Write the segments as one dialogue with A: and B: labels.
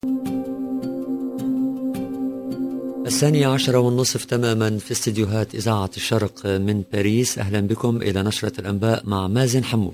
A: 12:30 تماما في استديوهات إذاعة الشرق من باريس. أهلا بكم إلى نشرة الأنباء مع مازن حمود.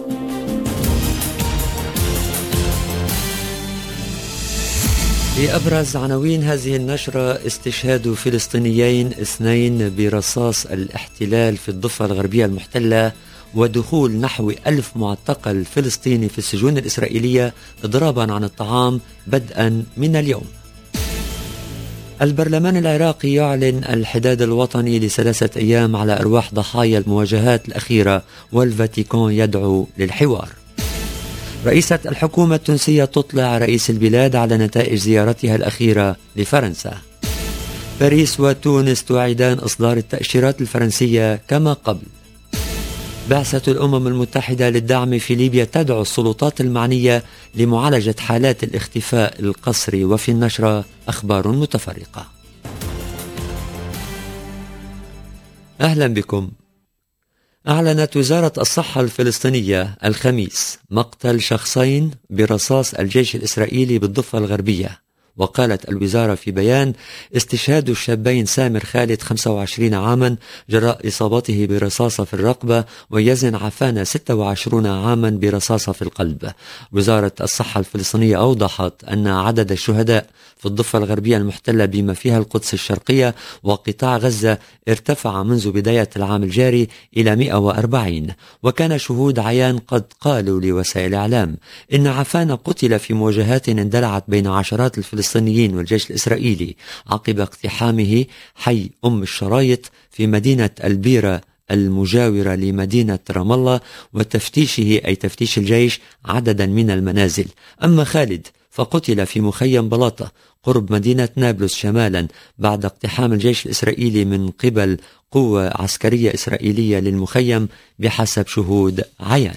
A: في أبرز عناوين هذه النشرة: استشهاد فلسطينيين 2 برصاص الاحتلال في الضفة الغربية المحتلة، ودخول نحو 1000 معتقل فلسطيني في السجون الإسرائيلية إضرابا عن الطعام بدءا من اليوم. البرلمان العراقي يعلن الحداد الوطني ل3 أيام على أرواح ضحايا المواجهات الأخيرة، والفاتيكان يدعو للحوار. رئيسة الحكومة التونسية تطلع رئيس البلاد على نتائج زيارتها الأخيرة لفرنسا. باريس وتونس تعيدان إصدار التأشيرات الفرنسية كما قبل. بعثة الأمم المتحدة للدعم في ليبيا تدعو السلطات المعنية لمعالجة حالات الاختفاء القسري. وفي النشرة أخبار متفرقة. أهلا بكم. أعلنت وزارة الصحة الفلسطينية الخميس مقتل شخصين برصاص الجيش الإسرائيلي بالضفة الغربية. وقالت الوزارة في بيان: استشهاد الشابين سامر خالد 25 عاما جراء إصابته برصاصة في الرقبة، ويزن عفانة 26 عاما برصاصة في القلب. وزارة الصحة الفلسطينية أوضحت أن عدد الشهداء في الضفة الغربية المحتلة بما فيها القدس الشرقية وقطاع غزة ارتفع منذ بداية العام الجاري إلى 140. وكان شهود عيان قد قالوا لوسائل الإعلام إن عفانة قتل في مواجهات اندلعت بين عشرات الفلسطينيين والجيش الإسرائيلي عقب اقتحامه حي أم الشرايط في مدينة البيرة المجاورة لمدينة رام الله، وتفتيشه أي تفتيش الجيش عددا من المنازل. أما خالد فقتل في مخيم بلاطة قرب مدينة نابلس شمالا بعد اقتحام الجيش الإسرائيلي من قبل قوة عسكرية إسرائيلية للمخيم بحسب شهود عيان.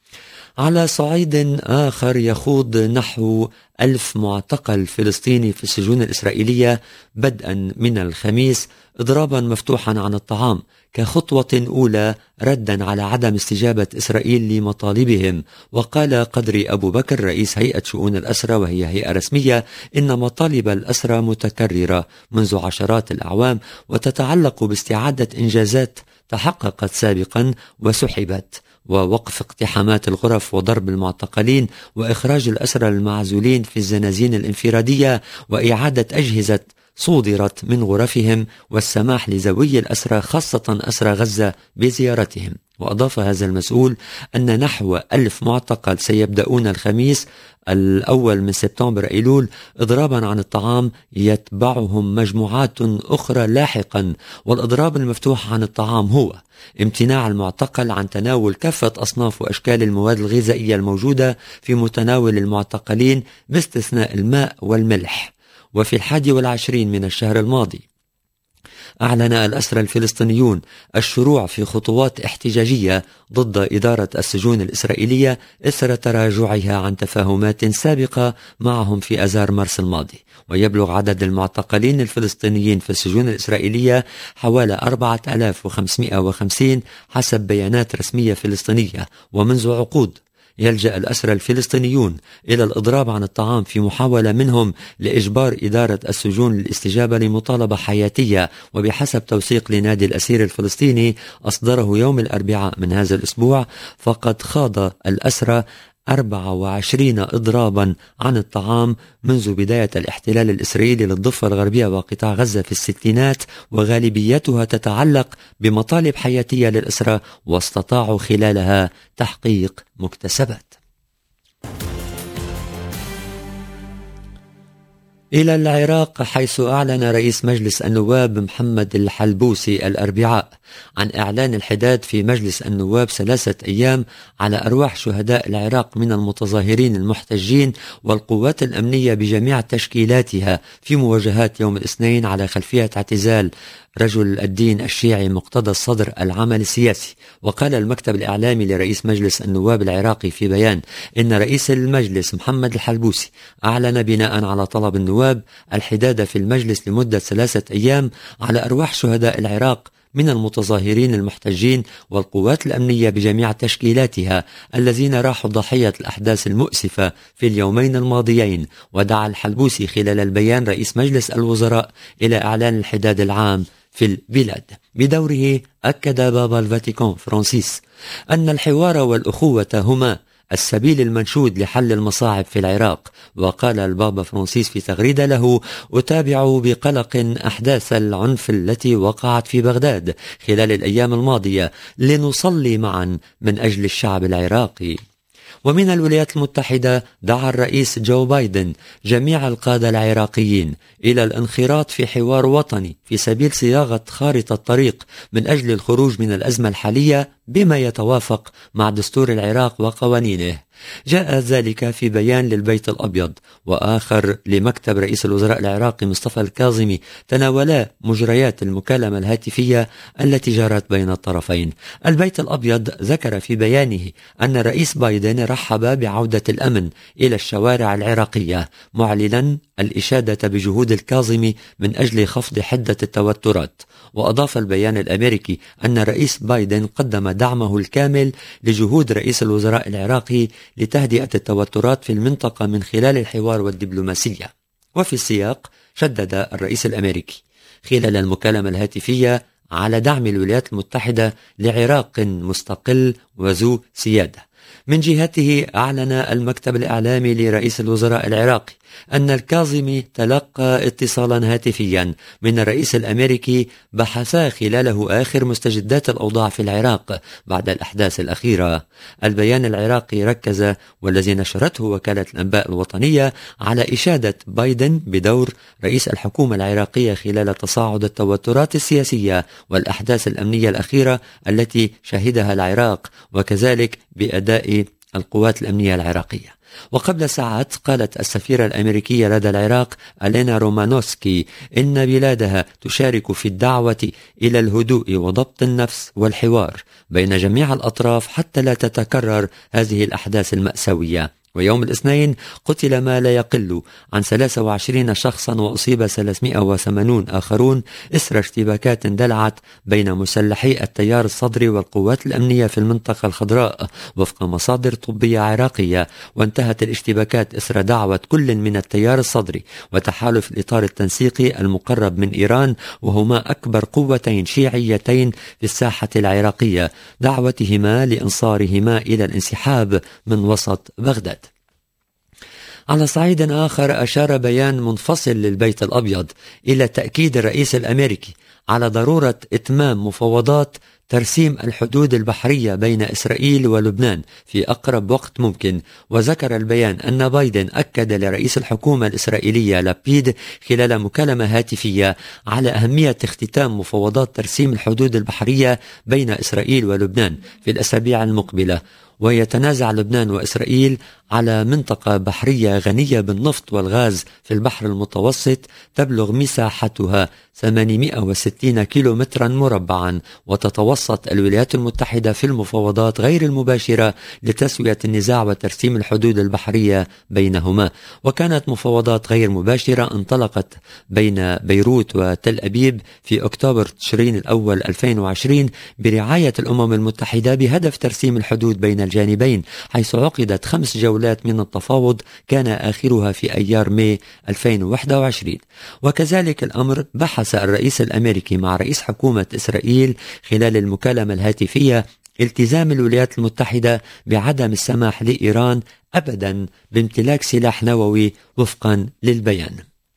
A: على صعيد آخر، يخوض نحو 1000 معتقل فلسطيني في السجون الإسرائيلية بدءا من الخميس إضرابا مفتوحا عن الطعام كخطوة أولى ردا على عدم استجابة إسرائيل لمطالبهم. وقال قدري أبو بكر رئيس هيئة شؤون الأسرى، وهي هيئة رسمية، إن مطالب الأسرى متكررة منذ عشرات الأعوام وتتعلق باستعادة إنجازات تحققت سابقا وسحبت، ووقف اقتحامات الغرف وضرب المعتقلين وإخراج الأسرى المعزولين في الزنازين الانفرادية وإعادة أجهزة صودرت من غرفهم، والسماح لذوي الأسرى خاصة أسرى غزة بزيارتهم. وأضاف هذا المسؤول أن نحو 1000 معتقل سيبدأون الخميس 1 من سبتمبر أيلول إضرابا عن الطعام، يتبعهم مجموعات أخرى لاحقا. والإضراب المفتوح عن الطعام هو امتناع المعتقل عن تناول كافة أصناف وأشكال المواد الغذائية الموجودة في متناول المعتقلين باستثناء الماء والملح. وفي 21 من الشهر الماضي أعلن الأسرى الفلسطينيون الشروع في خطوات احتجاجية ضد إدارة السجون الإسرائيلية إثر تراجعها عن تفاهمات سابقة معهم في أذار مارس الماضي. ويبلغ عدد المعتقلين الفلسطينيين في السجون الإسرائيلية حوالي 4550 حسب بيانات رسمية فلسطينية. ومنذ عقود يلجأ الأسرى الفلسطينيون إلى الإضراب عن الطعام في محاولة منهم لإجبار إدارة السجون للاستجابة لمطالبة حياتية. وبحسب توثيق لنادي الأسير الفلسطيني أصدره يوم الأربعاء من هذا الأسبوع، فقد خاض الأسرى 24 إضرابا عن الطعام منذ بداية الاحتلال الإسرائيلي للضفة الغربية وقطاع غزة في الستينات، وغالبيتها تتعلق بمطالب حياتية للأسرى، واستطاعوا خلالها تحقيق مكتسبات. إلى العراق، حيث أعلن رئيس مجلس النواب محمد الحلبوسي الأربعاء عن إعلان الحداد في مجلس النواب 3 أيام على أرواح شهداء العراق من المتظاهرين المحتجين والقوات الأمنية بجميع تشكيلاتها في مواجهات يوم الاثنين على خلفية اعتزال رجل الدين الشيعي مقتدى الصدر العمل السياسي. وقال المكتب الإعلامي لرئيس مجلس النواب العراقي في بيان إن رئيس المجلس محمد الحلبوسي أعلن بناء على طلب النواب النواب الحداد في المجلس لمدة 3 أيام على أرواح شهداء العراق من المتظاهرين المحتجين والقوات الأمنية بجميع تشكيلاتها الذين راحوا ضحية الأحداث المؤسفة في اليومين الماضيين. ودعا الحلبوسي خلال البيان رئيس مجلس الوزراء إلى إعلان الحداد العام في البلاد. بدوره أكد بابا الفاتيكان فرانسيس أن الحوار والأخوة هما السبيل المنشود لحل المصاعب في العراق. وقال البابا فرانسيس في تغريدة له: أتابع بقلق أحداث العنف التي وقعت في بغداد خلال الأيام الماضية لنصلي معا من أجل الشعب العراقي. ومن الولايات المتحدة دعا الرئيس جو بايدن جميع القادة العراقيين إلى الانخراط في حوار وطني في سبيل صياغة خارطة طريق من أجل الخروج من الأزمة الحالية بما يتوافق مع دستور العراق وقوانينه. جاء ذلك في بيان للبيت الأبيض وآخر لمكتب رئيس الوزراء العراقي مصطفى الكاظمي تناولا مجريات المكالمة الهاتفية التي جرت بين الطرفين. البيت الأبيض ذكر في بيانه أن الرئيس بايدن رحب بعودة الأمن إلى الشوارع العراقية، معلنا الإشادة بجهود الكاظمي من أجل خفض حدة التوترات. وأضاف البيان الأمريكي أن الرئيس بايدن قدم دعمه الكامل لجهود رئيس الوزراء العراقي لتهدئة التوترات في المنطقة من خلال الحوار والدبلوماسية. وفي السياق شدد الرئيس الأمريكي خلال المكالمة الهاتفية على دعم الولايات المتحدة لعراق مستقل وذو سيادة. من جهته أعلن المكتب الإعلامي لرئيس الوزراء العراقي أن الكاظمي تلقى اتصالا هاتفيا من الرئيس الأمريكي بحثا خلاله آخر مستجدات الأوضاع في العراق بعد الأحداث الأخيرة. البيان العراقي ركز والذي نشرته وكالة الأنباء الوطنية على إشادة بايدن بدور رئيس الحكومة العراقية خلال تصاعد التوترات السياسية والأحداث الأمنية الأخيرة التي شهدها العراق، وكذلك بأداء القوات الأمنية العراقية. وقبل ساعات قالت السفيرة الأمريكية لدى العراق ألينا رومانوسكي إن بلادها تشارك في الدعوة إلى الهدوء وضبط النفس والحوار بين جميع الأطراف حتى لا تتكرر هذه الأحداث المأساوية. ويوم الاثنين قتل ما لا يقل عن 23 شخصا وأصيب 380 آخرون إثر اشتباكات اندلعت بين مسلحي التيار الصدري والقوات الأمنية في المنطقة الخضراء وفق مصادر طبية عراقية. وانتهت الاشتباكات إثر دعوة كل من التيار الصدري وتحالف الإطار التنسيقي المقرب من إيران، وهما أكبر قوتين شيعيتين في الساحة العراقية، دعوتهما لإنصارهما إلى الانسحاب من وسط بغداد. على صعيد آخر أشار بيان منفصل للبيت الأبيض إلى تأكيد الرئيس الأمريكي على ضرورة إتمام مفاوضات ترسيم الحدود البحرية بين إسرائيل ولبنان في أقرب وقت ممكن. وذكر البيان أن بايدن أكد لرئيس الحكومة الإسرائيلية لابيد خلال مكالمة هاتفية على أهمية اختتام مفاوضات ترسيم الحدود البحرية بين إسرائيل ولبنان في الأسابيع المقبلة. ويتنازع لبنان وإسرائيل على منطقة بحرية غنية بالنفط والغاز في البحر المتوسط تبلغ مساحتها 860 كيلومترا مربعا. وتتوسط الولايات المتحدة في المفاوضات غير المباشرة لتسوية النزاع وترسيم الحدود البحرية بينهما. وكانت مفاوضات غير مباشرة انطلقت بين بيروت وتل أبيب في أكتوبر تشرين الأول 2020 برعاية الأمم المتحدة بهدف ترسيم الحدود بين الجانبين، حيث عقدت 5 جولات من التفاوض كان آخرها في أيار ماي 2021. وكذلك الأمر بحث الرئيس الأمريكي مع رئيس حكومة إسرائيل خلال المكالمة الهاتفية التزام الولايات المتحدة بعدم السماح لإيران أبدا بامتلاك سلاح نووي وفقا للبيان.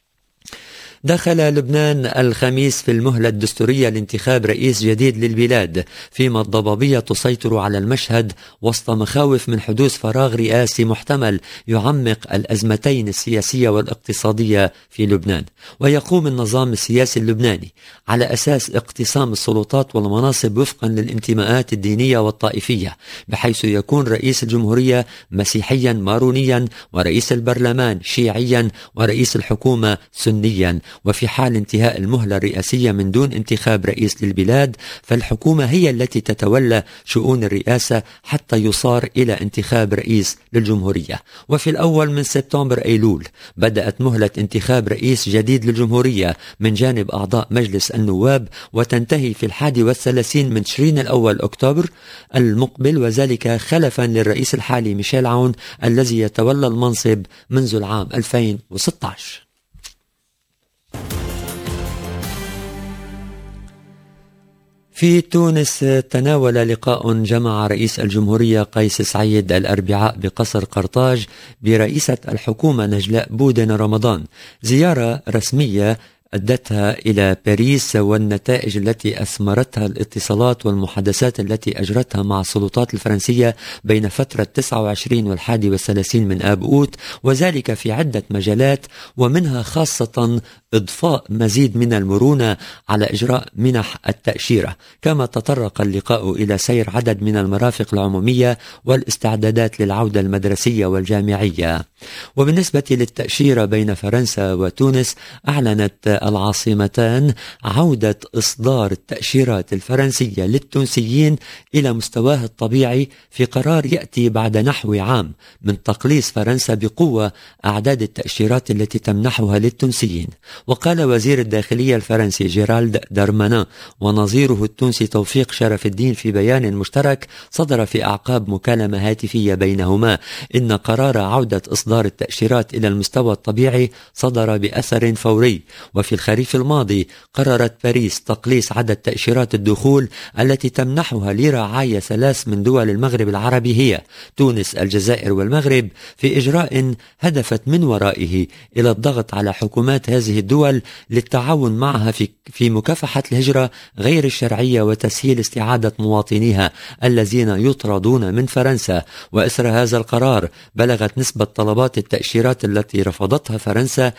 A: دخل لبنان الخميس في المهلة الدستورية لانتخاب رئيس جديد للبلاد، فيما الضبابية تسيطر على المشهد وسط مخاوف من حدوث فراغ رئاسي محتمل يعمق الأزمتين السياسية والاقتصادية في لبنان. ويقوم النظام السياسي اللبناني على أساس اقتسام السلطات والمناصب وفقا للانتماءات الدينية والطائفية، بحيث يكون رئيس الجمهورية مسيحيا مارونيا ورئيس البرلمان شيعيا ورئيس الحكومة سنيا. وفي حال انتهاء المهلة الرئاسية من دون انتخاب رئيس للبلاد فالحكومة هي التي تتولى شؤون الرئاسة حتى يصار إلى انتخاب رئيس للجمهورية. وفي الأول من سبتمبر أيلول بدأت مهلة انتخاب رئيس جديد للجمهورية من جانب أعضاء مجلس النواب، وتنتهي في 31 من تشرين الأول أكتوبر المقبل، وذلك خلفا للرئيس الحالي ميشيل عون الذي يتولى المنصب منذ العام 2016. في تونس تناول لقاء جمع رئيس الجمهورية قيس سعيد الأربعاء بقصر قرطاج برئيسة الحكومة نجلاء بودن رمضان زيارة رسمية أدتها إلى باريس، والنتائج التي أثمرتها الاتصالات والمحادثات التي أجرتها مع السلطات الفرنسية بين فترة 29 و31 من آب أوت، وذلك في عدة مجالات، ومنها خاصة إضفاء مزيد من المرونة على إجراء منح التأشيرة. كما تطرق اللقاء إلى سير عدد من المرافق العمومية والاستعدادات للعودة المدرسية والجامعية. وبالنسبة للتأشيرة بين فرنسا وتونس، أعلنت العاصمتان عودة إصدار التأشيرات الفرنسية للتونسيين إلى مستواه الطبيعي في قرار يأتي بعد نحو عام من تقليص فرنسا بقوة أعداد التأشيرات التي تمنحها للتونسيين. وقال وزير الداخلية الفرنسي جيرالد دارمانان ونظيره التونسي توفيق شرف الدين في بيان مشترك صدر في أعقاب مكالمة هاتفية بينهما إن قرار عودة إصدار التأشيرات إلى المستوى الطبيعي صدر بأثر فوري. وفي الخريف الماضي قررت باريس تقليص عدد تأشيرات الدخول التي تمنحها لرعاية 3 من دول المغرب العربي هي تونس، الجزائر والمغرب، في إجراء هدفت من ورائه إلى الضغط على حكومات هذه الدول للتعاون معها في مكافحة الهجرة غير الشرعية وتسهيل استعادة مواطنيها الذين يطردون من فرنسا. وإثر هذا القرار بلغت نسبة طلبات التأشيرات التي رفضتها فرنسا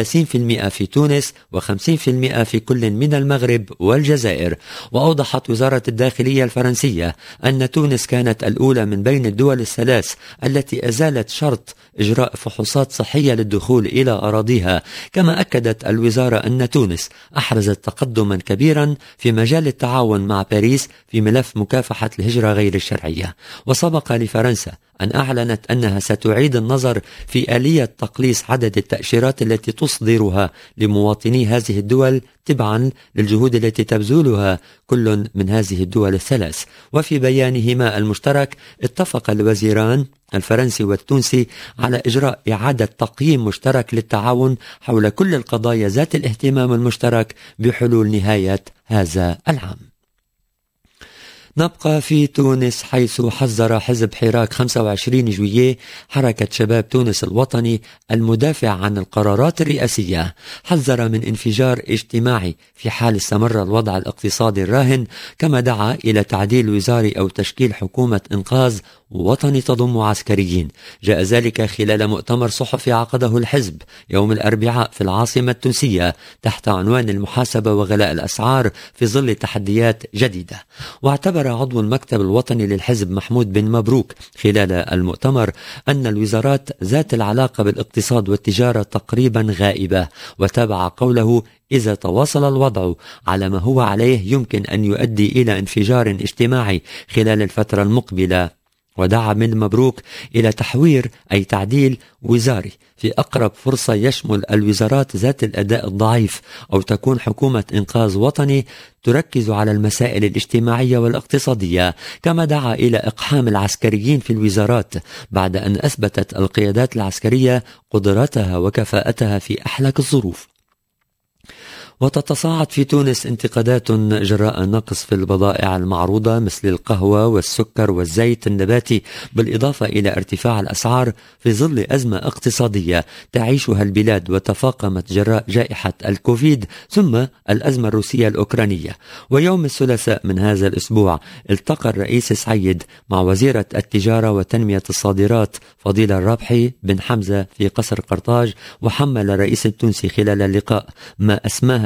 A: 30% في تونس و50% في كل من المغرب والجزائر. وأوضحت وزارة الداخلية الفرنسية أن تونس كانت الأولى من بين الدول الثلاث التي أزالت شرط إجراء فحوصات صحية للدخول إلى أراضيها. كما أكدت الوزارة أن تونس أحرزت تقدما كبيرا في مجال التعاون مع باريس في ملف مكافحة الهجرة غير الشرعية. وسبق لفرنسا أن أعلنت أنها ستعيد النظر في آلية تقليص عدد التأشيرات التي تصدرها لمواطني هذه الدول تبعا للجهود التي تبذلها كل من هذه الدول الثلاث. وفي بيانهما المشترك اتفق الوزيران الفرنسي والتونسي على إجراء إعادة تقييم مشترك للتعاون حول كل القضايا ذات الاهتمام المشترك بحلول نهاية هذا العام. نبقى في تونس، حيث حذر حزب حراك 25 جويلية حركة شباب تونس الوطني المدافع عن القرارات الرئاسية، حذر من انفجار اجتماعي في حال استمر الوضع الاقتصادي الراهن. كما دعا إلى تعديل وزاري أو تشكيل حكومة إنقاذ وطني تضم عسكريين. جاء ذلك خلال مؤتمر صحفي عقده الحزب يوم الأربعاء في العاصمة التونسية تحت عنوان المحاسبة وغلاء الأسعار في ظل تحديات جديدة. واعتبر عضو المكتب الوطني للحزب محمود بن مبروك خلال المؤتمر أن الوزارات ذات العلاقة بالاقتصاد والتجارة تقريبا غائبة، وتابع قوله: إذا تواصل الوضع على ما هو عليه يمكن أن يؤدي إلى انفجار اجتماعي خلال الفترة المقبلة. ودعا من مبروك إلى تحوير أي تعديل وزاري في أقرب فرصة يشمل الوزارات ذات الأداء الضعيف، أو تكون حكومة إنقاذ وطني تركز على المسائل الاجتماعية والاقتصادية. كما دعا إلى إقحام العسكريين في الوزارات بعد أن أثبتت القيادات العسكرية قدراتها وكفاءتها في أحلك الظروف. وتتصاعد في تونس انتقادات جراء نقص في البضائع المعروضة مثل القهوة والسكر والزيت النباتي، بالإضافة إلى ارتفاع الأسعار في ظل أزمة اقتصادية تعيشها البلاد وتفاقمت جراء جائحة الكوفيد ثم الأزمة الروسية الأوكرانية. ويوم الثلاثاء من هذا الأسبوع التقى الرئيس سعيد مع وزيرة التجارة وتنمية الصادرات فضيلة الرابحي بن حمزة في قصر قرطاج، وحمل الرئيس التونسي خلال اللقاء ما أسماها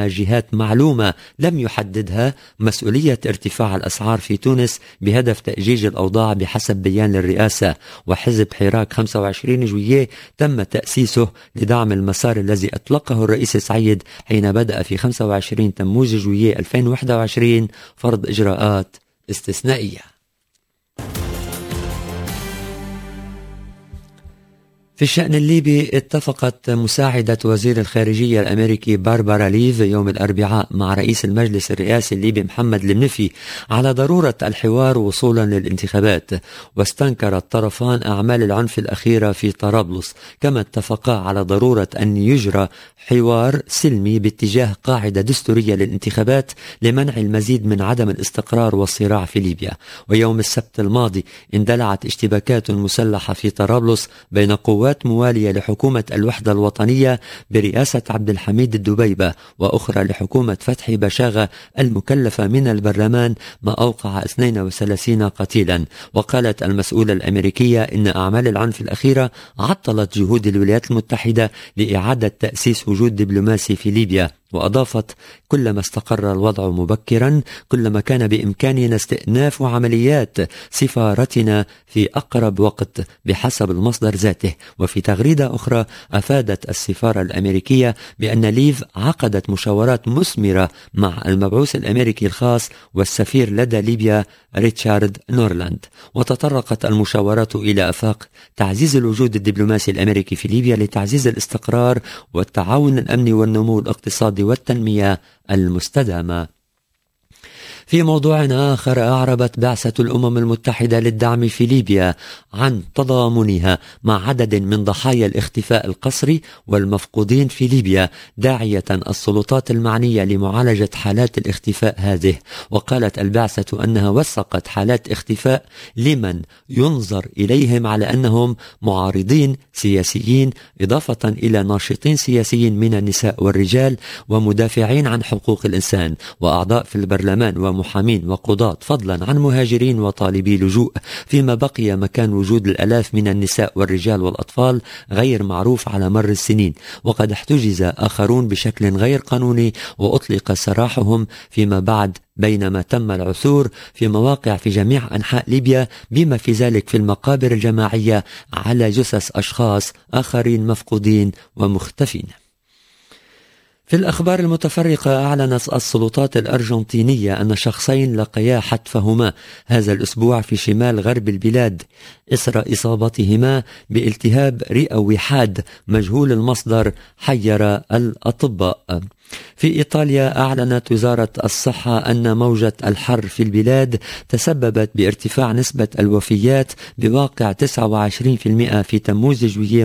A: أنها جهات معلومة لم يحددها مسؤولية ارتفاع الأسعار في تونس بهدف تأجيج الأوضاع بحسب بيان للرئاسة. وحزب حراك 25 جويلية تم تأسيسه لدعم المسار الذي أطلقه الرئيس سعيد حين بدأ في 25 تموز جويلية 2021 فرض إجراءات استثنائية. في الشأن الليبي، اتفقت مساعدة وزير الخارجية الأمريكي باربارا ليف يوم الأربعاء مع رئيس المجلس الرئاسي الليبي محمد المنفي على ضرورة الحوار وصولا للانتخابات. واستنكر الطرفان أعمال العنف الأخيرة في طرابلس، كما اتفقا على ضرورة أن يجرى حوار سلمي باتجاه قاعدة دستورية للانتخابات لمنع المزيد من عدم الاستقرار والصراع في ليبيا. ويوم السبت الماضي اندلعت اشتباكات مسلحة في طرابلس بين قوات موالية لحكومة الوحدة الوطنية برئاسة عبد الحميد الدبيبة وأخرى لحكومة فتحي بشاغة المكلفة من البرلمان، ما أوقع 32 قتيلا. وقالت المسؤولة الأمريكية إن أعمال العنف الأخيرة عطلت جهود الولايات المتحدة لإعادة تأسيس وجود دبلوماسي في ليبيا. وأضافت: كلما استقر الوضع مبكرا كلما كان بإمكاننا استئناف عمليات سفارتنا في أقرب وقت بحسب المصدر ذاته. وفي تغريدة أخرى أفادت السفارة الأمريكية بأن ليف عقدت مشاورات مثمرة مع المبعوث الأمريكي الخاص والسفير لدى ليبيا ريتشارد نورلاند. وتطرقت المشاورات إلى آفاق تعزيز الوجود الدبلوماسي الأمريكي في ليبيا لتعزيز الاستقرار والتعاون الأمني والنمو الاقتصادي والتنمية المستدامة. في موضوع آخر، أعربت بعثة الأمم المتحدة للدعم في ليبيا عن تضامنها مع عدد من ضحايا الاختفاء القسري والمفقودين في ليبيا، داعية السلطات المعنية لمعالجة حالات الاختفاء هذه. وقالت البعثة أنها وثقت حالات اختفاء لمن ينظر إليهم على أنهم معارضين سياسيين، إضافة إلى ناشطين سياسيين من النساء والرجال ومدافعين عن حقوق الإنسان وأعضاء في البرلمان ومحامين وقضاة، فضلا عن مهاجرين وطالبي لجوء. فيما بقي مكان وجود الآلاف من النساء والرجال والأطفال غير معروف على مر السنين، وقد احتجز آخرون بشكل غير قانوني وأطلق سراحهم فيما بعد، بينما تم العثور في مواقع في جميع أنحاء ليبيا بما في ذلك في المقابر الجماعية على جثث أشخاص آخرين مفقودين ومختفين. في الأخبار المتفرقة، أعلنت السلطات الأرجنتينية أن شخصين لقيا حتفهما هذا الأسبوع في شمال غرب البلاد إثر إصابتهما بالتهاب رئوي حاد مجهول المصدر حير الأطباء. في إيطاليا، أعلنت وزارة الصحة أن موجة الحر في البلاد تسببت بارتفاع نسبة الوفيات بواقع 29% في تموز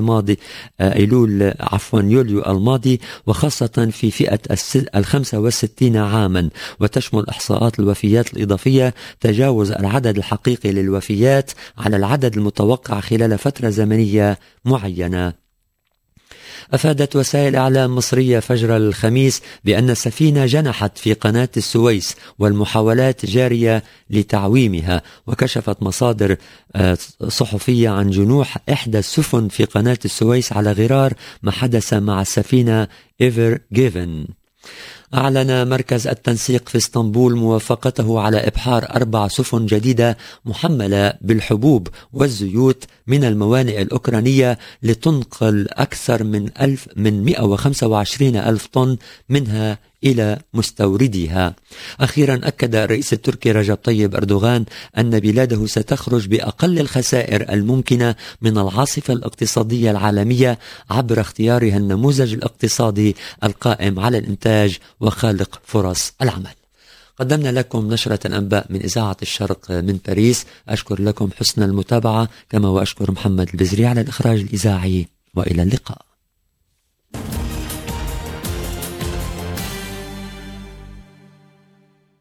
A: يوليو الماضي، وخاصة في فئة 65 عاما. وتشمل إحصاءات الوفيات الإضافية تجاوز العدد الحقيقي للوفيات على العدد المتوقع خلال فترة زمنية معينة. أفادت وسائل إعلام مصرية فجر الخميس بأن السفينة جنحت في قناة السويس والمحاولات جارية لتعويمها. وكشفت مصادر صحفية عن جنوح إحدى السفن في قناة السويس على غرار ما حدث مع السفينة إيفر جيفن. أعلن مركز التنسيق في اسطنبول موافقته على إبحار 4 سفن جديدة محملة بالحبوب والزيوت من الموانئ الأوكرانية لتنقل أكثر من 125 ألف طن منها إلى مستورديها. أخيرا، أكد الرئيس التركي رجب طيب أردوغان أن بلاده ستخرج بأقل الخسائر الممكنة من العاصفة الاقتصادية العالمية عبر اختيارها النموذج الاقتصادي القائم على الإنتاج وخالق فرص العمل. قدمنا لكم نشرة الأنباء من إذاعة الشرق من باريس. أشكر لكم حسن المتابعة، كما وأشكر محمد البزري على الإخراج الإذاعي، وإلى اللقاء.